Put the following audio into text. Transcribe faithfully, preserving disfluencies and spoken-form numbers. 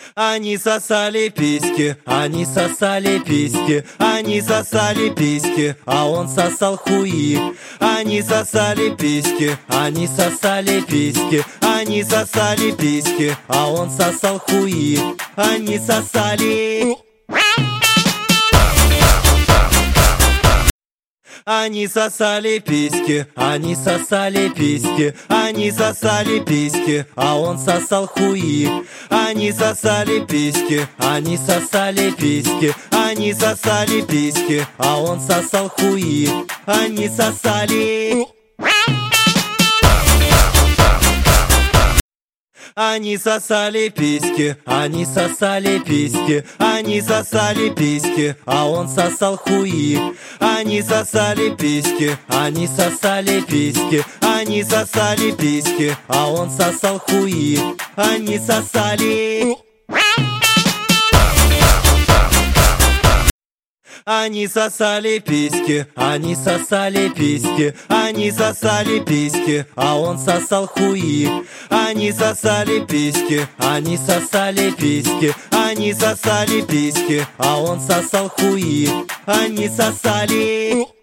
Они сосали письки, они сосали письки, они сосали письки, а он сосал хуи. Они сосали письки, они сосали письки, они сосали письки, а он сосал хуи. Они сосали. Они сосали письки, они сосали письки, они сосали письки, а он сосал хуи. Они сосали письки, они сосали письки, они сосали письки, а он сосал хуи. Они сосали. Они сосали письки, они сосали письки, они сосали письки, а он сосал хуи. Они сосали письки, они сосали письки, они сосали письки, а он сосал хуи. Они сосали. Они сосали письки, они сосали письки, они сосали письки, а он сосал хуи. Они сосали письки, они сосали письки, они сосали письки, а он сосал хуи. Они сосали.